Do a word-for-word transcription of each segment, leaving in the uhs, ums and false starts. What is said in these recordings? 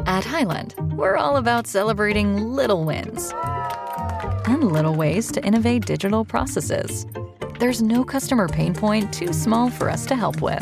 At Highland, we're all about celebrating little wins and little ways to innovate digital processes. There's no customer pain point too small for us to help with.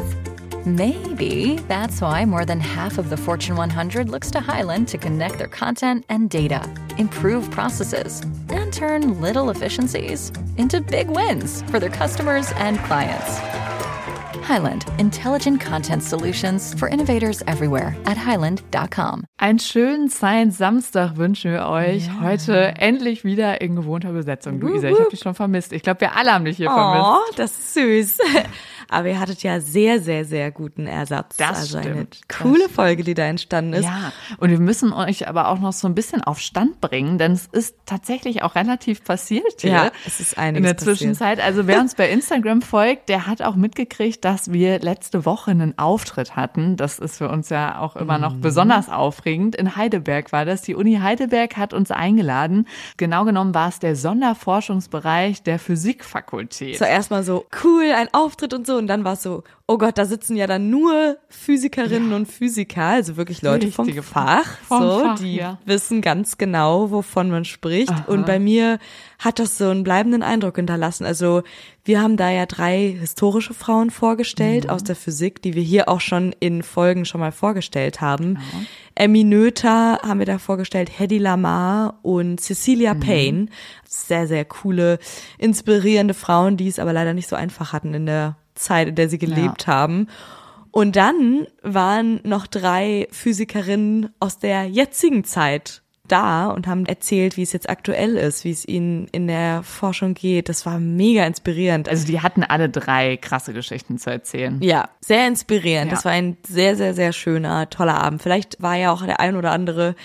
Maybe that's why more than half of the Fortune one hundred looks to Highland to connect their content and data, improve processes, and turn little efficiencies into big wins for their customers and clients. Highland, intelligent content solutions for innovators everywhere at highland dot com. Einen schönen Science-Samstag wünschen wir euch. Ja. Heute endlich wieder in gewohnter Besetzung. Luisa, ich habe dich schon vermisst. Ich glaube, wir alle haben dich hier oh, vermisst. Oh, das ist süß. Aber ihr hattet ja sehr, sehr, sehr guten Ersatz. Das also stimmt. Eine coole Folge, die da entstanden ist. Ja, und wir müssen euch aber auch noch so ein bisschen auf Stand bringen, denn es ist tatsächlich auch relativ passiert hier. Ja, es ist einiges in der Zwischenzeit. Passiert. Also wer uns bei Instagram folgt, der hat auch mitgekriegt, dass wir letzte Woche einen Auftritt hatten. Das ist für uns ja auch immer noch mhm. besonders aufregend. In Heidelberg war das. Die Uni Heidelberg hat uns eingeladen. Genau genommen war es der Sonderforschungsbereich der Physikfakultät. Zuerst mal so, cool, ein Auftritt und so. Und dann war es so, oh Gott, da sitzen ja dann nur Physikerinnen ja. und Physiker, also wirklich Leute vom Fach, vom so, Fach, die ja. wissen ganz genau, wovon man spricht. Aha. Und bei mir hat das so einen bleibenden Eindruck hinterlassen. Also wir haben da ja drei historische Frauen vorgestellt mhm. aus der Physik, die wir hier auch schon in Folgen schon mal vorgestellt haben. Genau. Emmy Noether haben wir da vorgestellt, Hedy Lamarr und Cecilia mhm. Payne. Sehr, sehr coole, inspirierende Frauen, die es aber leider nicht so einfach hatten in der Zeit, in der sie gelebt ja. haben. Und dann waren noch drei Physikerinnen aus der jetzigen Zeit da und haben erzählt, wie es jetzt aktuell ist, wie es ihnen in der Forschung geht. Das war mega inspirierend. Also die hatten alle drei krasse Geschichten zu erzählen. Ja, sehr inspirierend. Ja. Das war ein sehr, sehr, sehr schöner, toller Abend. Vielleicht war ja auch der ein oder andere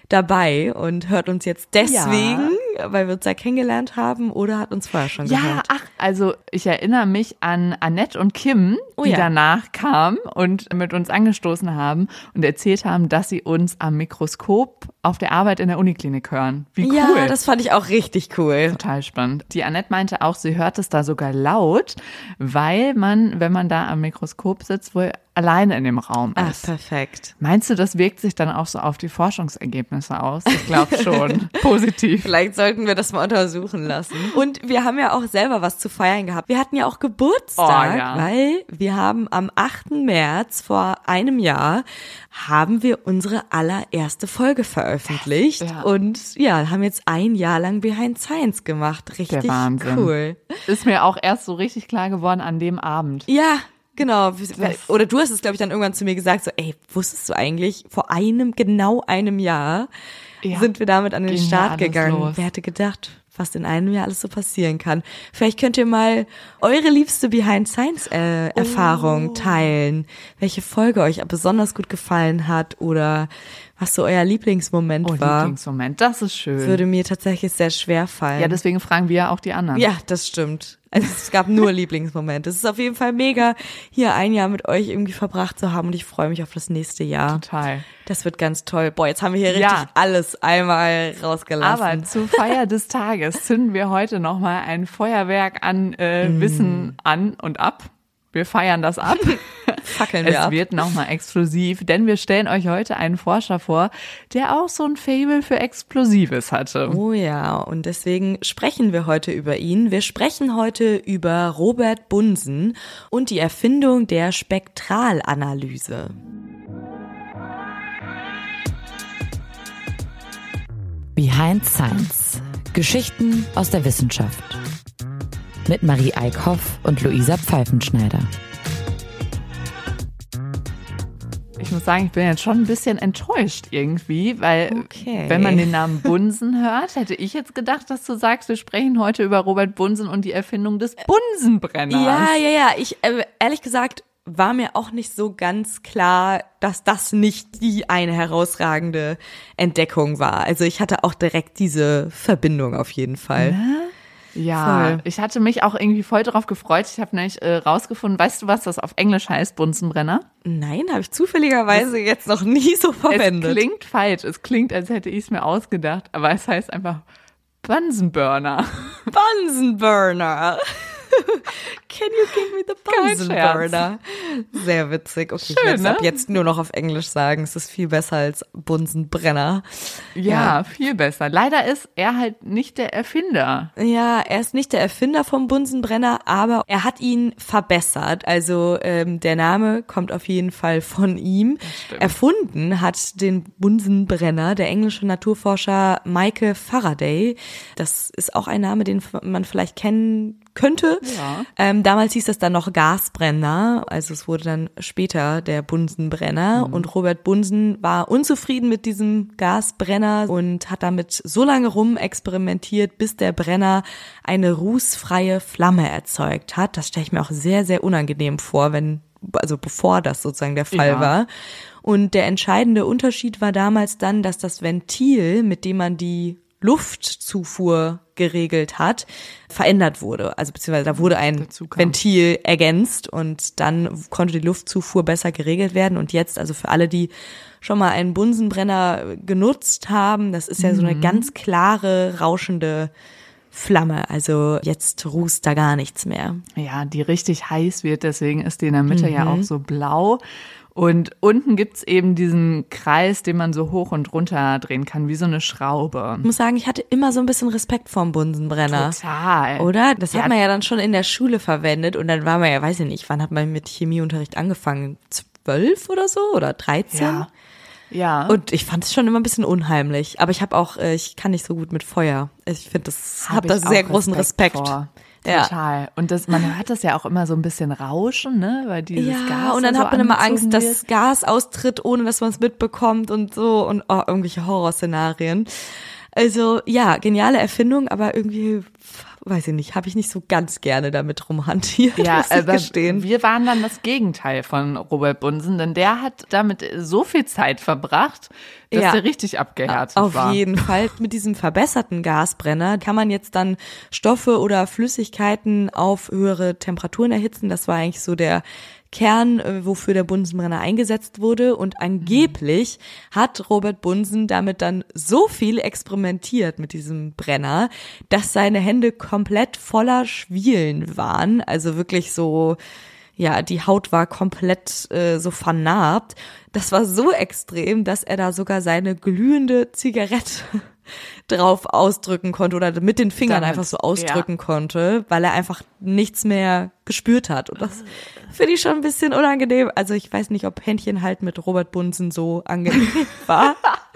dabei und hört uns jetzt deswegen, ja. weil wir uns da kennengelernt haben, oder hat uns vorher schon ja, gehört? Ja, ach, also ich erinnere mich an Annette und Kim, oh, die ja. danach kamen und mit uns angestoßen haben und erzählt haben, dass sie uns am Mikroskop auf der Arbeit in der Uniklinik hören. Wie cool. Ja, das fand ich auch richtig cool. Total spannend. Die Annette meinte auch, sie hört es da sogar laut, weil man, wenn man da am Mikroskop sitzt, wohl alleine in dem Raum ist. Ach, perfekt. Meinst du, das wirkt sich dann auch so auf die Forschungsergebnisse aus? Ich glaube schon. Positiv. Vielleicht sollten wir das mal untersuchen lassen. Und wir haben ja auch selber was zu feiern gehabt. Wir hatten ja auch Geburtstag, oh, ja. weil wir haben am achten März vor einem Jahr haben wir unsere allererste Folge veröffentlicht. Ja. Und ja, haben jetzt ein Jahr lang Behind Science gemacht. Richtig Der Wahnsinn. Cool. Ist mir auch erst so richtig klar geworden an dem Abend. Ja. Genau, oder du hast es, glaube ich, dann irgendwann zu mir gesagt, so, ey, wusstest du eigentlich, vor einem, genau einem Jahr ja, sind wir damit an den Start gegangen. Los. Wer hätte gedacht, was in einem Jahr alles so passieren kann. Vielleicht könnt ihr mal eure liebste Behind-Science-Erfahrung oh. teilen, welche Folge euch besonders gut gefallen hat oder was so euer Lieblingsmoment oh, war. Lieblingsmoment, das ist schön. Würde mir tatsächlich sehr schwer fallen. Ja, deswegen fragen wir ja auch die anderen. Ja, das stimmt. Also es gab nur Lieblingsmomente. Es ist auf jeden Fall mega, hier ein Jahr mit euch irgendwie verbracht zu haben und ich freue mich auf das nächste Jahr. Total. Das wird ganz toll. Boah, jetzt haben wir hier richtig ja. alles einmal rausgelassen. Aber zur Feier des Tages zünden wir heute nochmal ein Feuerwerk an äh, mm. Wissen an und ab. Wir feiern das ab. Fackeln wir es ab. wird nochmal explosiv, denn wir stellen euch heute einen Forscher vor, der auch so ein Faible für Explosives hatte. Oh ja, und deswegen sprechen wir heute über ihn. Wir sprechen heute über Robert Bunsen und die Erfindung der Spektralanalyse. Behind Science. Geschichten aus der Wissenschaft. Mit Marie Eickhoff und Luisa Pfeifenschneider. Ich muss sagen, ich bin jetzt schon ein bisschen enttäuscht irgendwie, weil okay. wenn man den Namen Bunsen hört, hätte ich jetzt gedacht, dass du sagst, wir sprechen heute über Robert Bunsen und die Erfindung des Bunsenbrenners. Ja, ja, ja. Ich, äh, ehrlich gesagt, war mir auch nicht so ganz klar, dass das nicht die eine herausragende Entdeckung war. Also ich hatte auch direkt diese Verbindung auf jeden Fall. Ja? Ja, voll. Ich hatte mich auch irgendwie voll drauf gefreut. Ich habe nämlich äh, rausgefunden, weißt du, was das auf Englisch heißt, Bunsenbrenner? Nein, habe ich zufälligerweise das, jetzt noch nie so verwendet. Es klingt falsch, es klingt, als hätte ich es mir ausgedacht, aber es heißt einfach Bunsenburner. Bunsenburner. Can you give me the Bunsen Burner? Sehr witzig. Okay, Schön, ich werde es ne? ab jetzt nur noch auf Englisch sagen. Es ist viel besser als Bunsenbrenner. Ja, Ja. viel besser. Leider ist er halt nicht der Erfinder. Ja, er ist nicht der Erfinder vom Bunsenbrenner, aber er hat ihn verbessert. Also ähm, der Name kommt auf jeden Fall von ihm. stimmt. Erfunden hat den Bunsenbrenner der englische Naturforscher Michael Faraday. Das ist auch ein Name, den man vielleicht kennen könnte. Ja. Ähm, damals hieß das dann noch Gasbrenner, also es wurde dann später der Bunsenbrenner Mhm. und Robert Bunsen war unzufrieden mit diesem Gasbrenner und hat damit so lange rum experimentiert, bis der Brenner eine rußfreie Flamme erzeugt hat. Das stelle ich mir auch sehr, sehr unangenehm vor, wenn, also bevor das sozusagen der Fall Ja. war. Und der entscheidende Unterschied war damals dann, dass das Ventil, mit dem man die Luftzufuhr geregelt hat, verändert wurde. Also beziehungsweise da wurde ein Dazu kam. Ventil ergänzt und dann konnte die Luftzufuhr besser geregelt werden. Und jetzt, also für alle, die schon mal einen Bunsenbrenner genutzt haben, das ist ja so eine ganz klare, rauschende Flamme. Also jetzt rußt da gar nichts mehr. Ja, die richtig heiß wird, deswegen ist die in der Mitte ja auch so blau. Und unten gibt's eben diesen Kreis, den man so hoch und runter drehen kann, wie so eine Schraube. Ich muss sagen, ich hatte immer so ein bisschen Respekt vorm Bunsenbrenner. Total. Oder? Das Ja. hat man ja dann schon in der Schule verwendet und dann war man ja, weiß ich nicht, wann hat man mit Chemieunterricht angefangen? Zwölf oder so? Oder dreizehn? Ja. Ja. Und ich fand es schon immer ein bisschen unheimlich. Aber ich habe auch, äh, ich kann nicht so gut mit Feuer. Ich finde, das Hab habe da ich sehr auch großen Respekt. vor. Ja. Total. Und das, man hört das ja auch immer so ein bisschen rauschen, ne? Weil dieses Ja, Gas und dann so hat man immer angezogen Angst, dass wird. Gas austritt, ohne dass man es mitbekommt und so und oh, irgendwelche Horrorszenarien. Also ja, geniale Erfindung, aber irgendwie, weiß ich nicht, habe ich nicht so ganz gerne damit rumhantiert, Ja, muss ich aber gestehen. wir waren dann das Gegenteil von Robert Bunsen, denn der hat damit so viel Zeit verbracht, dass Ja. der richtig abgehärtet Auf war. jeden Fall. Mit diesem verbesserten Gasbrenner kann man jetzt dann Stoffe oder Flüssigkeiten auf höhere Temperaturen erhitzen. Das war eigentlich so der Kern, äh, wofür der Bunsenbrenner eingesetzt wurde. Und angeblich hat Robert Bunsen damit dann so viel experimentiert mit diesem Brenner, dass seine Hände komplett voller Schwielen waren. Also wirklich so, ja, die Haut war komplett äh, so vernarbt. Das war so extrem, dass er da sogar seine glühende Zigarette drauf ausdrücken konnte oder mit den Fingern Damit, einfach so ausdrücken konnte, weil er einfach nichts mehr gespürt hat. Und das finde ich schon ein bisschen unangenehm. Also ich weiß nicht, ob Händchen halt mit Robert Bunsen so angenehm war.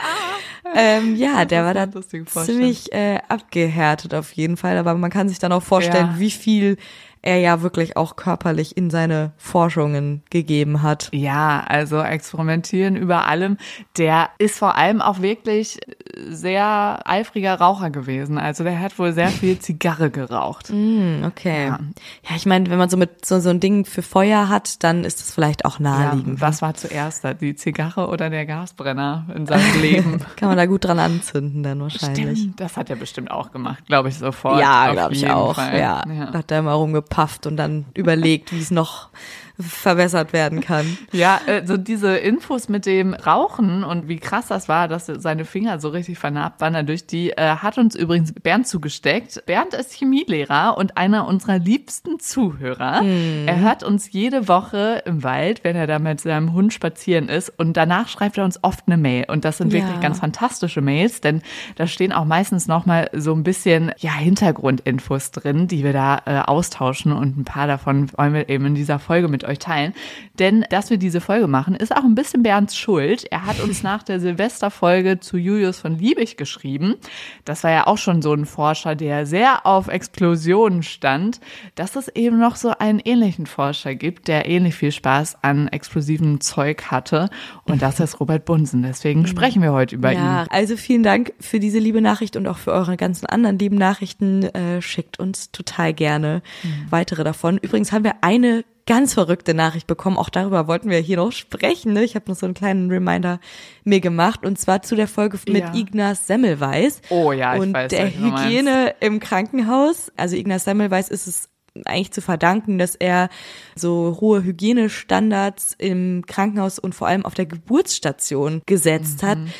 ähm, ja, der war da Das ist eine lustige Vorstellung. ziemlich äh, abgehärtet auf jeden Fall. Aber man kann sich dann auch vorstellen, Ja. wie viel er ja wirklich auch körperlich in seine Forschungen gegeben hat. Ja, also experimentieren über allem. Der ist vor allem auch wirklich sehr eifriger Raucher gewesen. Also der hat wohl sehr viel Zigarre geraucht. Okay. Ja, ja ich meine, wenn man so mit so, so ein Ding für Feuer hat, dann ist es vielleicht auch Ja, naheliegend. was war zuerst da? Die Zigarre oder der Gasbrenner in seinem Leben? Kann man da gut dran anzünden dann wahrscheinlich. Stimmt, das hat er bestimmt auch gemacht, glaube ich sofort. Ja, Auf glaube ich jeden auch. Fall. Ja. ja. Da hat er immer rumgepafft und dann überlegt, wie es noch verbessert werden kann. Ja, äh, so diese Infos mit dem Rauchen und wie krass das war, dass seine Finger so richtig vernarbt waren dadurch, die äh, hat uns übrigens Bernd zugesteckt. Bernd ist Chemielehrer und einer unserer liebsten Zuhörer. Er hört uns jede Woche im Wald, wenn er da mit seinem Hund spazieren ist und danach schreibt er uns oft eine Mail und das sind Ja. wirklich ganz fantastische Mails, denn da stehen auch meistens nochmal so ein bisschen ja Hintergrundinfos drin, die wir da äh, austauschen und ein paar davon wollen wir eben in dieser Folge mit euch teilen. Denn dass wir diese Folge machen, ist auch ein bisschen Bernds Schuld. Er hat uns nach der Silvesterfolge zu Julius von Liebig geschrieben. Das war ja auch schon so ein Forscher, der sehr auf Explosionen stand, dass es eben noch so einen ähnlichen Forscher gibt, der ähnlich viel Spaß an explosivem Zeug hatte. Und das ist Robert Bunsen. Deswegen sprechen wir heute über Ja, ihn. also vielen Dank für diese liebe Nachricht und auch für eure ganzen anderen lieben Nachrichten. Äh, schickt uns total gerne weitere davon. Übrigens haben wir eine ganz verrückte Nachricht bekommen. Auch darüber wollten wir hier noch sprechen. Ne? Ich habe noch so einen kleinen Reminder mir gemacht und zwar zu der Folge mit Ja. Ignaz Semmelweis. Oh ja, ich und weiß, der welche du meinst. Hygiene im Krankenhaus. Also Ignaz Semmelweis ist es eigentlich zu verdanken, dass er so hohe Hygienestandards im Krankenhaus und vor allem auf der Geburtsstation gesetzt hat.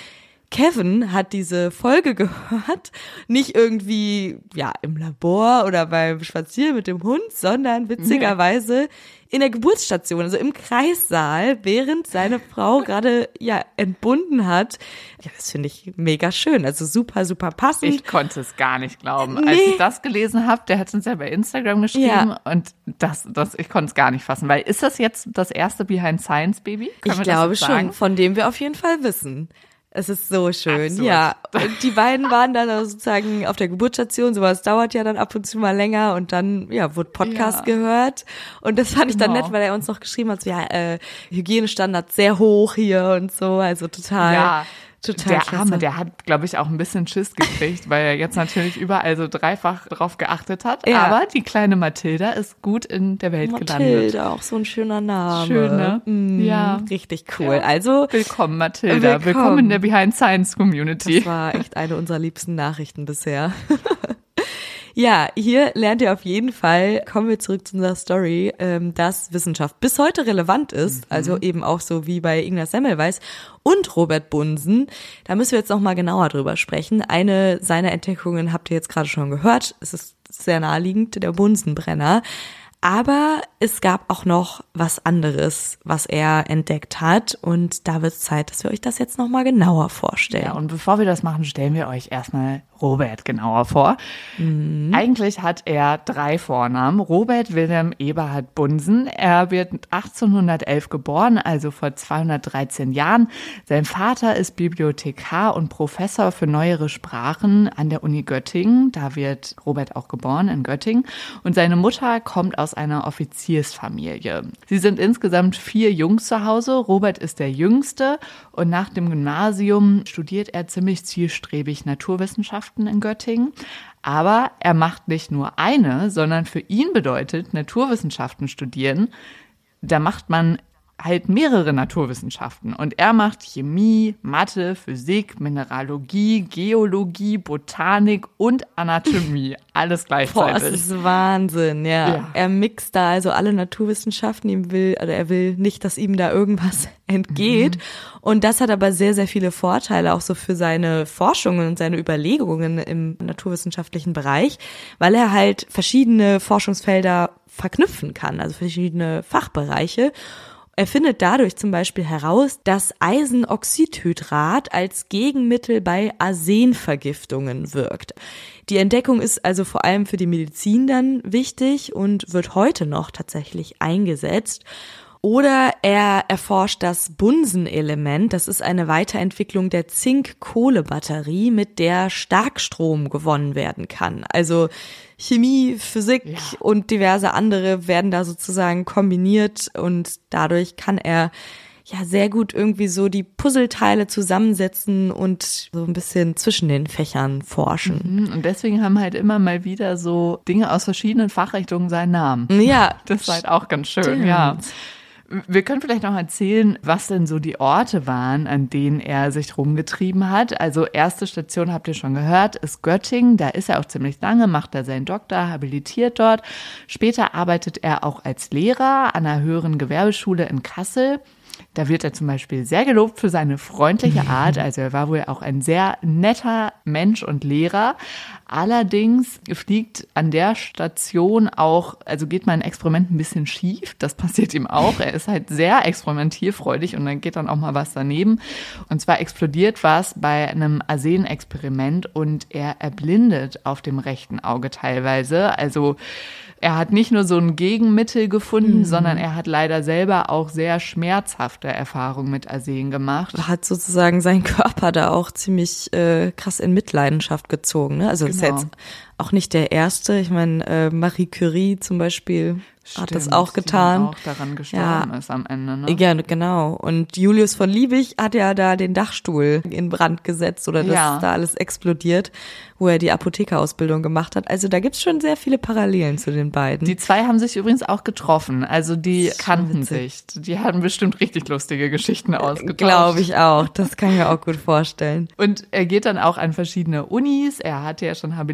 Kevin hat diese Folge gehört, nicht irgendwie ja im Labor oder beim Spazieren mit dem Hund, sondern witzigerweise in der Geburtsstation, also im Kreissaal, während seine Frau gerade ja entbunden hat. Ja, das finde ich mega schön, also super, super passend. Ich konnte es gar nicht glauben. Nee. Als ich das gelesen habe, der hat es uns ja bei Instagram geschrieben Ja. und das, das, ich konnte es gar nicht fassen, weil ist das jetzt das erste Behind Science Baby? Können Ich wir glaube das so schon, sagen? von dem wir auf jeden Fall wissen. Es ist so schön, Absurd. ja. Und die beiden waren dann also sozusagen auf der Geburtsstation, sowas dauert ja dann ab und zu mal länger und dann, ja, wurde Podcast Ja. gehört. Und das fand ich dann Genau. nett, weil er uns noch geschrieben hat, so, ja, äh, Hygienestandards sehr hoch hier und so, also total, Ja. total Der klasse. Arme, der hat, glaube ich, auch ein bisschen Schiss gekriegt, weil er jetzt natürlich überall so dreifach drauf geachtet hat. Ja. Aber die kleine Mathilda ist gut in der Welt gelandet. Mathilda, auch so ein schöner Name. Schön, ne? Mm, Ja. Richtig cool. Also, Willkommen, Mathilda. Willkommen. Willkommen in der Behind Science Community. das war echt eine unserer liebsten Nachrichten bisher. Ja, hier lernt ihr auf jeden Fall, kommen wir zurück zu unserer Story, ähm, dass Wissenschaft bis heute relevant ist, Mhm. also eben auch so wie bei Ignaz Semmelweis und Robert Bunsen. Da müssen wir jetzt noch mal genauer drüber sprechen. Eine seiner Entdeckungen habt ihr jetzt gerade schon gehört. Es ist sehr naheliegend, der Bunsenbrenner. Aber es gab auch noch was anderes, was er entdeckt hat. Und da wird es Zeit, dass wir euch das jetzt noch mal genauer vorstellen. Ja, und bevor wir das machen, stellen wir euch erstmal Robert genauer vor. Mhm. Eigentlich hat er drei Vornamen. Robert Wilhelm Eberhard Bunsen. Er wird achtzehnhundertelf geboren, also vor zweihundertdreizehn Jahren. Sein Vater ist Bibliothekar und Professor für neuere Sprachen an der Uni Göttingen. Da wird Robert auch geboren, in Göttingen. Und seine Mutter kommt aus einer Offiziersfamilie. Sie sind insgesamt vier Jungs zu Hause. Robert ist der Jüngste und nach dem Gymnasium studiert er ziemlich zielstrebig Naturwissenschaften in Göttingen. Aber er macht nicht nur eine, sondern für ihn bedeutet Naturwissenschaften studieren, da macht man halt mehrere Naturwissenschaften. Und er macht Chemie, Mathe, Physik, Mineralogie, Geologie, Botanik und Anatomie. Alles Boah, gleichzeitig. das ist Wahnsinn, ja. Ja. Er mixt da also alle Naturwissenschaften, ihm will, also er will nicht, dass ihm da irgendwas entgeht. Mhm. Und das hat aber sehr, sehr viele Vorteile auch so für seine Forschungen und seine Überlegungen im naturwissenschaftlichen Bereich, weil er halt verschiedene Forschungsfelder verknüpfen kann, also verschiedene Fachbereiche. Er findet dadurch zum Beispiel heraus, dass Eisenoxidhydrat als Gegenmittel bei Arsenvergiftungen wirkt. Die Entdeckung ist also vor allem für die Medizin dann wichtig und wird heute noch tatsächlich eingesetzt. Oder er erforscht das Bunsen-Element. Das ist eine Weiterentwicklung der Zink-Kohle-Batterie, mit der Starkstrom gewonnen werden kann. Also Chemie, Physik Ja. und diverse andere werden da sozusagen kombiniert und dadurch kann er ja sehr gut irgendwie so die Puzzleteile zusammensetzen und so ein bisschen zwischen den Fächern forschen. Und deswegen haben halt immer mal wieder so Dinge aus verschiedenen Fachrichtungen seinen Namen. Ja, Das ist halt auch ganz schön, stimmt. ja. Wir können vielleicht noch erzählen, was denn so die Orte waren, an denen er sich rumgetrieben hat. Also erste Station, habt ihr schon gehört, ist Göttingen. Da ist er auch ziemlich lange, macht er seinen Doktor, habilitiert dort. Später arbeitet er auch als Lehrer an einer höheren Gewerbeschule in Kassel. Da wird er zum Beispiel sehr gelobt für seine freundliche Art. Also er war wohl auch ein sehr netter Mensch und Lehrer. Allerdings fliegt an der Station auch, also geht mein Experiment ein bisschen schief. Das passiert ihm auch. Er ist halt sehr experimentierfreudig und dann geht dann auch mal was daneben. Und zwar explodiert was bei einem Arsenexperiment und er erblindet auf dem rechten Auge teilweise. Also er hat nicht nur so ein Gegenmittel gefunden, mhm. sondern er hat leider selber auch sehr schmerzhafte Erfahrungen mit Arsen gemacht. Hat sozusagen seinen Körper da auch ziemlich äh, krass in Mitleidenschaft gezogen. Ne? Also Genau. ist jetzt auch nicht der Erste. Ich meine, äh, Marie Curie zum Beispiel hat das auch getan. Die auch daran gestorben Ja. ist am Ende, ne? Ja, genau. Und Julius von Liebig hat ja da den Dachstuhl in Brand gesetzt oder das Ja. ist da alles explodiert, wo er die Apothekerausbildung gemacht hat. Also da gibt's schon sehr viele Parallelen zu den beiden. Die zwei haben sich übrigens auch getroffen. Also die Das ist schon kannten witzig. sich. Die hatten bestimmt richtig lustige Geschichten ausgetauscht. Glaube ich auch. Das kann ich mir auch gut vorstellen. Und er geht dann auch an verschiedene Unis. Er hatte ja schon habilitiert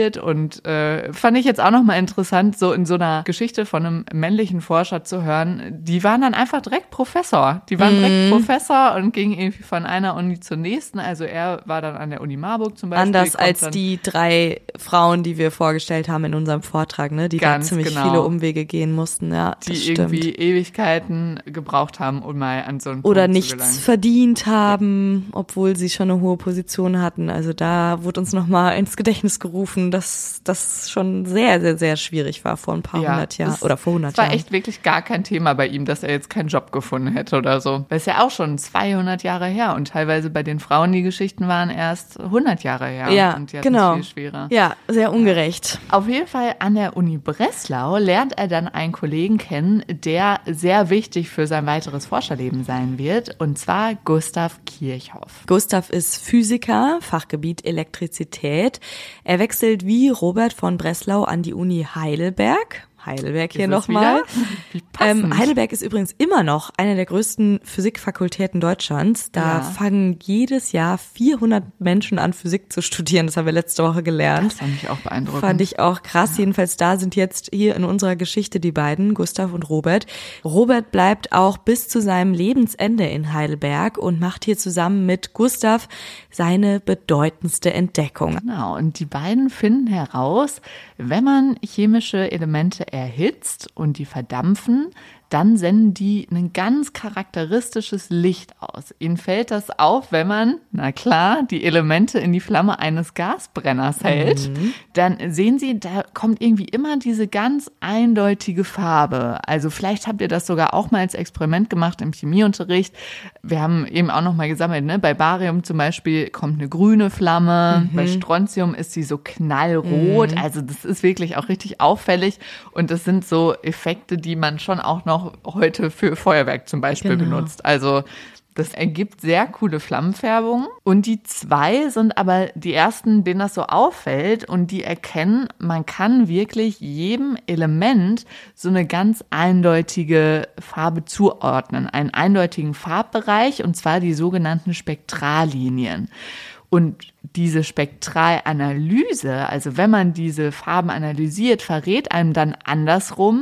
studiert und äh, fand ich jetzt auch nochmal interessant, so in so einer Geschichte von einem männlichen Forscher zu hören. Die waren dann einfach direkt Professor. Die waren direkt mhm. Professor und gingen irgendwie von einer Uni zur nächsten. Also er war dann an der Uni Marburg zum Beispiel. Anders als die drei Frauen, die wir vorgestellt haben in unserem Vortrag, ne, die da ziemlich genau. viele Umwege gehen mussten. Ja, die das irgendwie stimmt. Ewigkeiten gebraucht haben, um mal an so einen Oder Punkt nichts zu gelangen. verdient haben, ja. obwohl sie schon eine hohe Position hatten. Also da wurde uns nochmal ins Gedächtnis gerufen, dass das schon sehr, sehr, sehr schwierig war vor ein paar ja, hundert Jahren oder vor hundert Jahren. Es war Jahren. echt wirklich gar kein Thema bei ihm, dass er jetzt keinen Job gefunden hätte oder so. Das ist ja auch schon zweihundert Jahre her und teilweise bei den Frauen die Geschichten waren erst hundert Jahre her. Ja, und die genau. viel schwerer. Ja, sehr ungerecht. Auf jeden Fall an der Uni Breslau lernt er dann einen Kollegen kennen, der sehr wichtig für sein weiteres Forscherleben sein wird, und zwar Gustav Kirchhoff. Gustav ist Physiker, Fachgebiet Elektrizität. Er wechselt wie Robert von Breslau an die Uni Heidelberg. Heidelberg hier nochmal. Ähm, Heidelberg ist übrigens immer noch eine der größten Physikfakultäten Deutschlands. Da ja. fangen jedes Jahr vierhundert Menschen an, Physik zu studieren. Das haben wir letzte Woche gelernt. Das fand ich auch beeindruckend. Fand ich auch krass. Ja. Jedenfalls da sind jetzt hier in unserer Geschichte die beiden, Gustav und Robert. Robert bleibt auch bis zu seinem Lebensende in Heidelberg und macht hier zusammen mit Gustav seine bedeutendste Entdeckung. Genau, und die beiden finden heraus, wenn man chemische Elemente erhitzt und die verdampfen, dann senden die ein ganz charakteristisches Licht aus. Ihnen fällt das auf, wenn man, na klar, die Elemente in die Flamme eines Gasbrenners hält. Mhm. Dann sehen Sie, da kommt irgendwie immer diese ganz eindeutige Farbe. Also vielleicht habt ihr das sogar auch mal als Experiment gemacht im Chemieunterricht. Wir haben eben auch noch mal gesammelt, ne? Bei Barium zum Beispiel kommt eine grüne Flamme, mhm. bei Strontium ist sie so knallrot. Mhm. Also das ist wirklich auch richtig auffällig. Und das sind so Effekte, die man schon auch noch heute für Feuerwerk zum Beispiel genau. benutzt. Also das ergibt sehr coole Flammenfärbungen. Und die zwei sind aber die ersten, denen das so auffällt und die erkennen, man kann wirklich jedem Element so eine ganz eindeutige Farbe zuordnen, einen eindeutigen Farbbereich, und zwar die sogenannten Spektrallinien. Und diese Spektralanalyse, also wenn man diese Farben analysiert, verrät einem dann andersrum,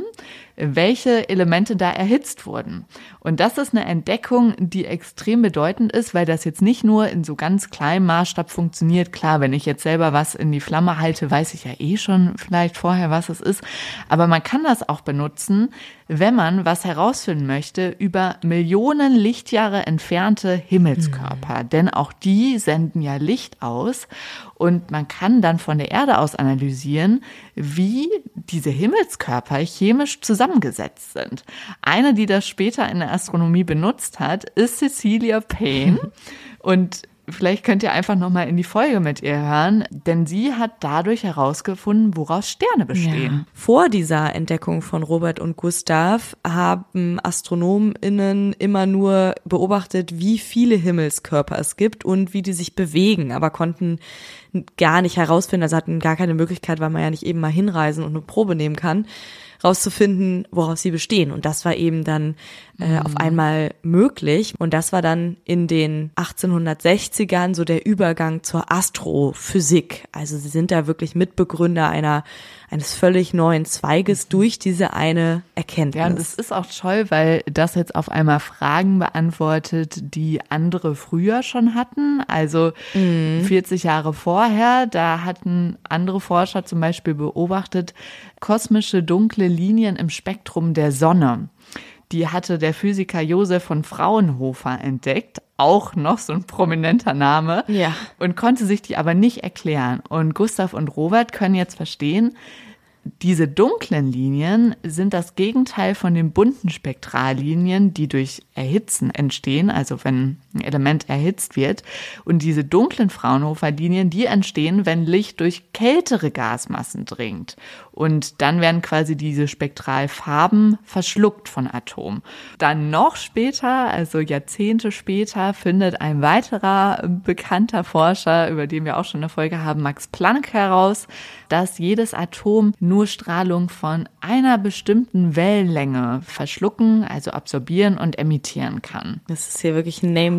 welche Elemente da erhitzt wurden. Und das ist eine Entdeckung, die extrem bedeutend ist, weil das jetzt nicht nur in so ganz kleinem Maßstab funktioniert. Klar, wenn ich jetzt selber was in die Flamme halte, weiß ich ja eh schon vielleicht vorher, was es ist. Aber man kann das auch benutzen, wenn man was herausfinden möchte über Millionen Lichtjahre entfernte Himmelskörper. Mhm. Denn auch die senden ja Licht aus. Und man kann dann von der Erde aus analysieren, wie diese Himmelskörper chemisch zusammengesetzt sind. Eine, die das später in der Astronomie benutzt hat, ist Cecilia Payne. Und vielleicht könnt ihr einfach nochmal in die Folge mit ihr hören, denn sie hat dadurch herausgefunden, woraus Sterne bestehen. Ja. Vor dieser Entdeckung von Robert und Gustav haben AstronomInnen immer nur beobachtet, wie viele Himmelskörper es gibt und wie die sich bewegen, aber konnten gar nicht herausfinden, also hatten gar keine Möglichkeit, weil man ja nicht eben mal hinreisen und eine Probe nehmen kann, rauszufinden, woraus sie bestehen. Und das war eben dann äh, mhm. auf einmal möglich. Und das war dann in den achtzehnhundertsechzigern so der Übergang zur Astrophysik. Also sie sind da wirklich Mitbegründer einer eines völlig neuen Zweiges durch diese eine Erkenntnis. Ja, und es ist auch toll, weil das jetzt auf einmal Fragen beantwortet, die andere früher schon hatten. Also mhm. vierzig Jahre vorher, da hatten andere Forscher zum Beispiel beobachtet, kosmische dunkle Linien im Spektrum der Sonne. Die hatte der Physiker Josef von Fraunhofer entdeckt, auch noch so ein prominenter Name, ja. und konnte sich die aber nicht erklären. Und Gustav und Robert können jetzt verstehen, diese dunklen Linien sind das Gegenteil von den bunten Spektrallinien, die durch Erhitzen entstehen, also wenn ein Element erhitzt wird. Und diese dunklen Fraunhofer-Linien, die entstehen, wenn Licht durch kältere Gasmassen dringt. Und dann werden quasi diese Spektralfarben verschluckt von Atomen. Dann noch später, also Jahrzehnte später, findet ein weiterer bekannter Forscher, über den wir auch schon eine Folge haben, Max Planck, heraus, dass jedes Atom nur Strahlung von einer bestimmten Wellenlänge verschlucken, also absorbieren und emittieren kann. Das ist hier wirklich ein Name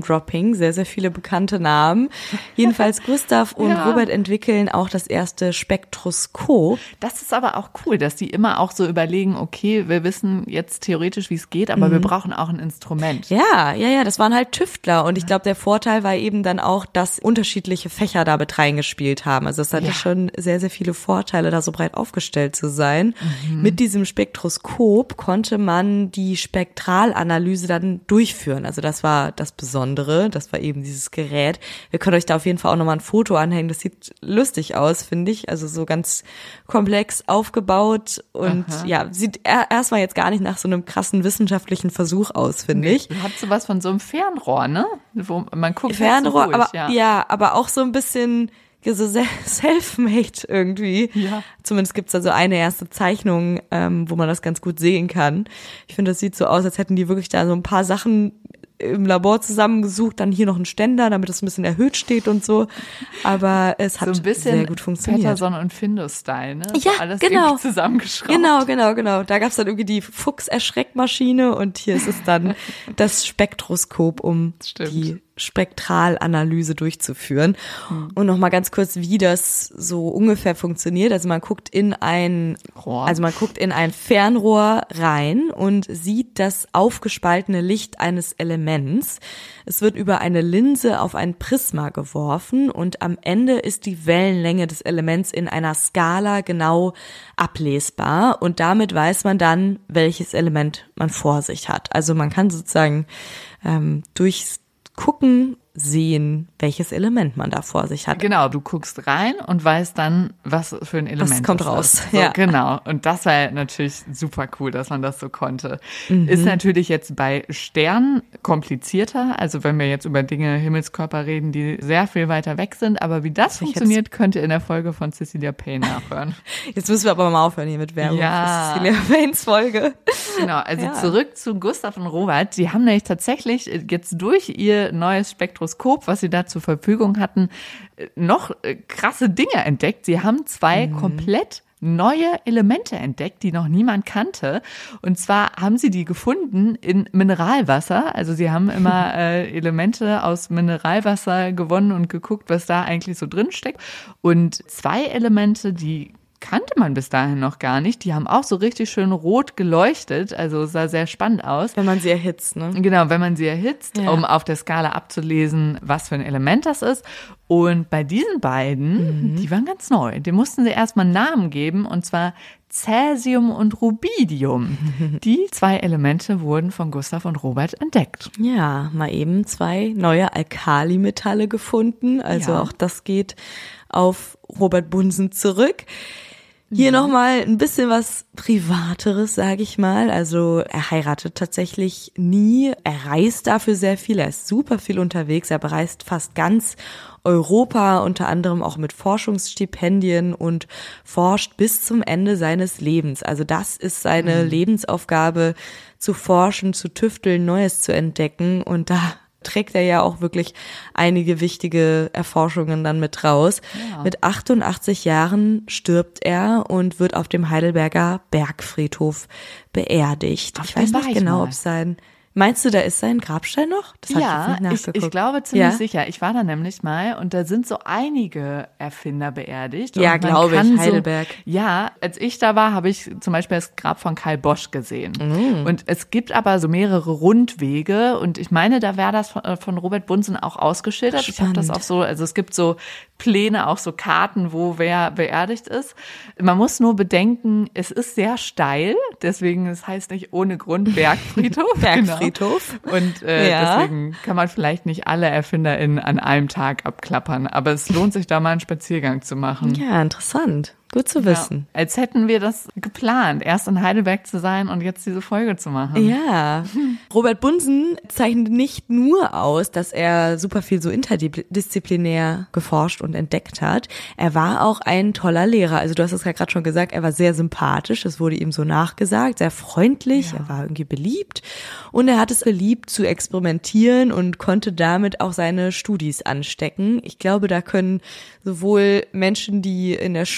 Name-Dropping, sehr, sehr viele bekannte Namen. Jedenfalls Gustav und ja. Robert entwickeln auch das erste Spektroskop. Das ist aber auch cool, dass die immer auch so überlegen, okay, wir wissen jetzt theoretisch, wie es geht, aber mhm. wir brauchen auch ein Instrument. Ja, ja, ja, das waren halt Tüftler und ich glaube, der Vorteil war eben dann auch, dass unterschiedliche Fächer da mit reingespielt haben. Also es hatte ja. schon sehr, sehr viele Vorteile, da so breit aufgestellt zu sein. Mhm. Mit diesem Spektroskop konnte man die Spektralanalyse dann durchführen. Also das war das Besondere, das war eben dieses Gerät. Wir können euch da auf jeden Fall auch nochmal ein Foto anhängen. Das sieht lustig aus, finde ich. Also so ganz komplex aufgebaut und Aha. ja, sieht erstmal jetzt gar nicht nach so einem krassen wissenschaftlichen Versuch aus, finde ich. Hat so was von so einem Fernrohr, ne? Wo man guckt Fernrohr, halt so ruhig, aber ja. ja, aber auch so ein bisschen so self-made irgendwie. Ja. Zumindest gibt's da so eine erste Zeichnung, ähm, wo man das ganz gut sehen kann. Ich finde, das sieht so aus, als hätten die wirklich da so ein paar Sachen im Labor zusammengesucht, dann hier noch ein Ständer, damit es ein bisschen erhöht steht und so. Aber es hat so ein bisschen sehr gut funktioniert. Patterson und Findus-Style, ne? Ja, so alles genau. zusammengeschraubt. Genau, genau, genau. Da gab's dann irgendwie die Fuchs-Erschreckmaschine und hier ist es dann das Spektroskop, um Stimmt. die Spektralanalyse durchzuführen. Hm. Und nochmal ganz kurz, wie das so ungefähr funktioniert. Also man guckt in ein, Rohr. also man guckt in ein Fernrohr rein und sieht das aufgespaltene Licht eines Elements. Es wird über eine Linse auf ein Prisma geworfen und am Ende ist die Wellenlänge des Elements in einer Skala genau ablesbar und damit weiß man dann, welches Element man vor sich hat. Also man kann sozusagen ähm, durchs Gucken, sehen, welches Element man da vor sich hat. Genau, du guckst rein und weißt dann, was für ein Element was kommt das raus. Ist. So, ja. Genau, und das war natürlich super cool, dass man das so konnte. Mhm. Ist natürlich jetzt bei Sternen komplizierter, also wenn wir jetzt über Dinge, Himmelskörper reden, die sehr viel weiter weg sind, aber wie das ich funktioniert, könnt ihr in der Folge von Cecilia Payne nachhören. Jetzt müssen wir aber mal aufhören hier mit Werbung ja. für Cecilia Paynes Folge. Genau, also ja. zurück zu Gustav und Robert. Sie haben nämlich tatsächlich jetzt durch ihr neues Spektroskop, was sie da zur Verfügung hatten, noch krasse Dinge entdeckt. Sie haben zwei mhm. komplett neue Elemente entdeckt, die noch niemand kannte. Und zwar haben sie die gefunden in Mineralwasser. Also sie haben immer äh, Elemente aus Mineralwasser gewonnen und geguckt, was da eigentlich so drin steckt. Und zwei Elemente, die kannte man bis dahin noch gar nicht. Die haben auch so richtig schön rot geleuchtet, also sah sehr spannend aus. Wenn man sie erhitzt, ne? Genau, wenn man sie erhitzt, ja. um auf der Skala abzulesen, was für ein Element das ist. Und bei diesen beiden, mhm. die waren ganz neu, die mussten sie erstmal einen Namen geben, und zwar Cäsium und Rubidium. Die zwei Elemente wurden von Gustav und Robert entdeckt. Ja, mal eben zwei neue Alkalimetalle gefunden, also ja. auch das geht auf Robert Bunsen zurück. Hier mhm. nochmal ein bisschen was Privateres, sage ich mal. Also er heiratet tatsächlich nie. Er reist dafür sehr viel. Er ist super viel unterwegs. Er bereist fast ganz Europa, unter anderem auch mit Forschungsstipendien, und forscht bis zum Ende seines Lebens. Also das ist seine mhm. Lebensaufgabe, zu forschen, zu tüfteln, Neues zu entdecken. Und da trägt er ja auch wirklich einige wichtige Erforschungen dann mit raus. Ja. Mit achtundachtzig Jahren stirbt er und wird auf dem Heidelberger Bergfriedhof beerdigt. Ach, ich weiß nicht genau, ob sein... Meinst du, da ist sein Grabstein noch? Das hab ja, ich, nicht ich, ich glaube ziemlich ja? sicher. Ich war da nämlich mal und da sind so einige Erfinder beerdigt. Ja, glaube ich, Heidelberg. So, ja, als ich da war, habe ich zum Beispiel das Grab von Karl Bosch gesehen. Mhm. Und es gibt aber so mehrere Rundwege und ich meine, da wäre das von, von Robert Bunsen auch ausgeschildert. Spannend. Ich habe das auch so, also es gibt so Pläne, auch so Karten, wo wer beerdigt ist. Man muss nur bedenken, es ist sehr steil, deswegen, es heißt nicht ohne Grund Bergfriedhof. Bergfriedhof. Genau. Und äh, ja. deswegen kann man vielleicht nicht alle ErfinderInnen an einem Tag abklappern, aber es lohnt sich, da mal einen Spaziergang zu machen. Ja, interessant. Gut zu wissen. Ja, als hätten wir das geplant, erst in Heidelberg zu sein und jetzt diese Folge zu machen. Ja. Robert Bunsen zeichnet nicht nur aus, dass er super viel so interdisziplinär geforscht und entdeckt hat. Er war auch ein toller Lehrer. Also du hast es ja gerade schon gesagt, er war sehr sympathisch. Das wurde ihm so nachgesagt. Sehr freundlich. Ja. Er war irgendwie beliebt. Und er hat es beliebt zu experimentieren und konnte damit auch seine Studis anstecken. Ich glaube, da können sowohl Menschen, die in der Schule irgendwie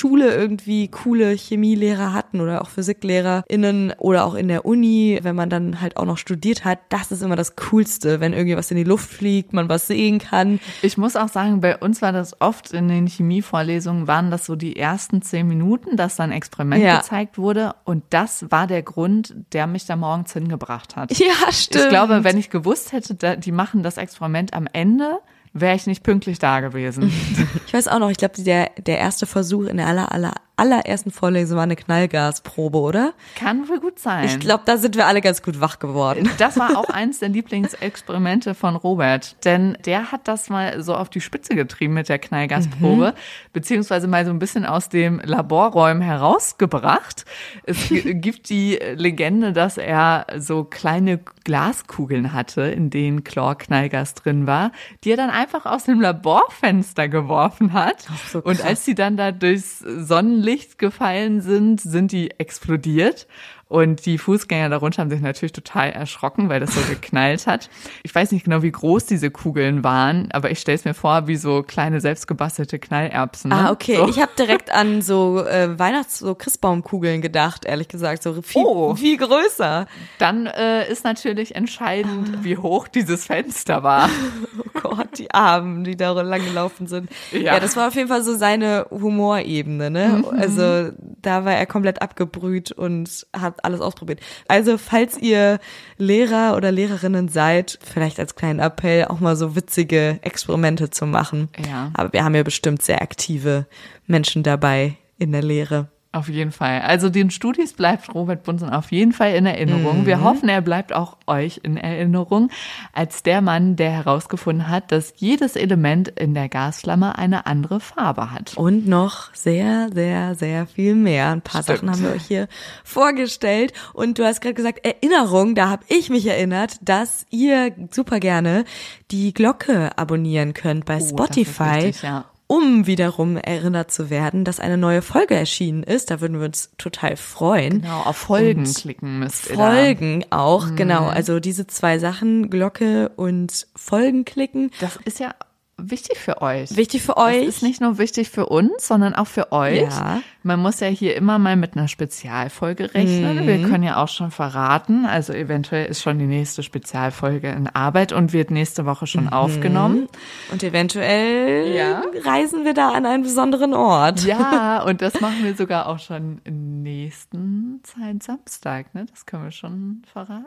irgendwie coole Chemielehrer hatten oder auch PhysiklehrerInnen oder auch in der Uni, wenn man dann halt auch noch studiert hat, das ist immer das Coolste, wenn irgendwie was in die Luft fliegt, man was sehen kann. Ich muss auch sagen, bei uns war das oft in den Chemievorlesungen, waren das so die ersten zehn Minuten, dass dann ein Experiment Ja. gezeigt wurde und das war der Grund, der mich da morgens hingebracht hat. Ja, stimmt. Ich glaube, wenn ich gewusst hätte, da- die machen das Experiment am Ende, wäre ich nicht pünktlich da gewesen. Ich weiß auch noch, ich glaube, der, der erste Versuch in der aller, aller, allerersten Vorlesung war eine Knallgasprobe, oder? Kann wohl gut sein. Ich glaube, da sind wir alle ganz gut wach geworden. Das war auch eins der Lieblingsexperimente von Robert, denn der hat das mal so auf die Spitze getrieben mit der Knallgasprobe, mhm. beziehungsweise mal so ein bisschen aus dem Laborräumen herausgebracht. Es g- gibt die Legende, dass er so kleine Glaskugeln hatte, in denen Chlorknallgas drin war, die er dann einfach aus dem Laborfenster geworfen hat. Ach, so und krass. als die dann da durchs Sonnenlicht gefallen sind, sind die explodiert. Und die Fußgänger darunter haben sich natürlich total erschrocken, weil das so geknallt hat. Ich weiß nicht genau, wie groß diese Kugeln waren, aber ich stelle es mir vor, wie so kleine selbstgebastelte Knallerbsen. Ne? Ah, okay. So. Ich habe direkt an so äh, Weihnachts-, so Christbaumkugeln gedacht, ehrlich gesagt. So viel, Oh. viel größer. Dann äh, ist natürlich entscheidend, wie hoch dieses Fenster war. Oh Gott, die Armen, die da lang gelaufen sind. Ja. Ja, das war auf jeden Fall so seine Humorebene, ne? Mhm. Also da war er komplett abgebrüht und hat alles ausprobiert. Also falls ihr Lehrer oder Lehrerinnen seid, vielleicht als kleinen Appell auch mal so witzige Experimente zu machen. Ja. Aber wir haben ja bestimmt sehr aktive Menschen dabei in der Lehre. Auf jeden Fall. Also den Studis bleibt Robert Bunsen auf jeden Fall in Erinnerung. Mhm. Wir hoffen, er bleibt auch euch in Erinnerung als der Mann, der herausgefunden hat, dass jedes Element in der Gasflamme eine andere Farbe hat. Und noch sehr, sehr, sehr viel mehr. Ein paar Stimmt. Sachen haben wir euch hier vorgestellt. Und du hast gerade gesagt, Erinnerung, da habe ich mich erinnert, dass ihr super gerne die Glocke abonnieren könnt bei Oh, das ist Spotify. richtig, ja. Um wiederum erinnert zu werden, dass eine neue Folge erschienen ist. Da würden wir uns total freuen. Genau, auf Folgen Und klicken müsst ihr da. Folgen auch, genau. Also diese zwei Sachen, Glocke und Folgen klicken. Das ist ja wichtig für euch. Wichtig für Das euch. ist nicht nur wichtig für uns, sondern auch für euch. Ja. Man muss ja hier immer mal mit einer Spezialfolge rechnen. Mhm. Wir können ja auch schon verraten, also eventuell ist schon die nächste Spezialfolge in Arbeit und wird nächste Woche schon Mhm. aufgenommen. Und eventuell Ja. reisen wir da an einen besonderen Ort. Ja, und das machen wir sogar auch schon nächsten Zeit Samstag, ne? Das können wir schon verraten.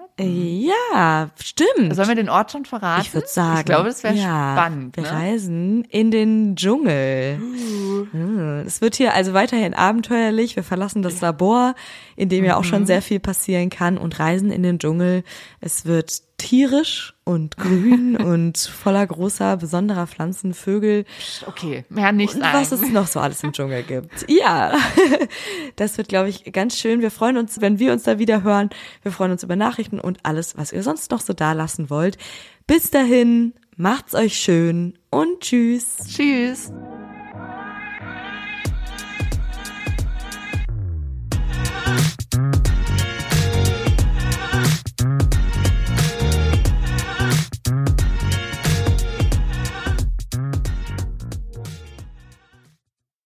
Ja, stimmt. Sollen wir den Ort schon verraten? Ich würde sagen, Ich glaube, das wäre ja, spannend. Wir Ne? reisen in den Dschungel. Hm, Es wird hier also weiterhin abenteuerlich. Wir verlassen das Labor, in dem ja auch schon sehr viel passieren kann und reisen in den Dschungel. Es wird tierisch und grün und voller großer, besonderer Pflanzen, Vögel. Okay, mehr nicht Und sagen. was es noch so alles im Dschungel gibt. Ja, das wird, glaube ich, ganz schön. Wir freuen uns, wenn wir uns da wieder hören. Wir freuen uns über Nachrichten und alles, was ihr sonst noch so da lassen wollt. Bis dahin, macht's euch schön und tschüss. Tschüss.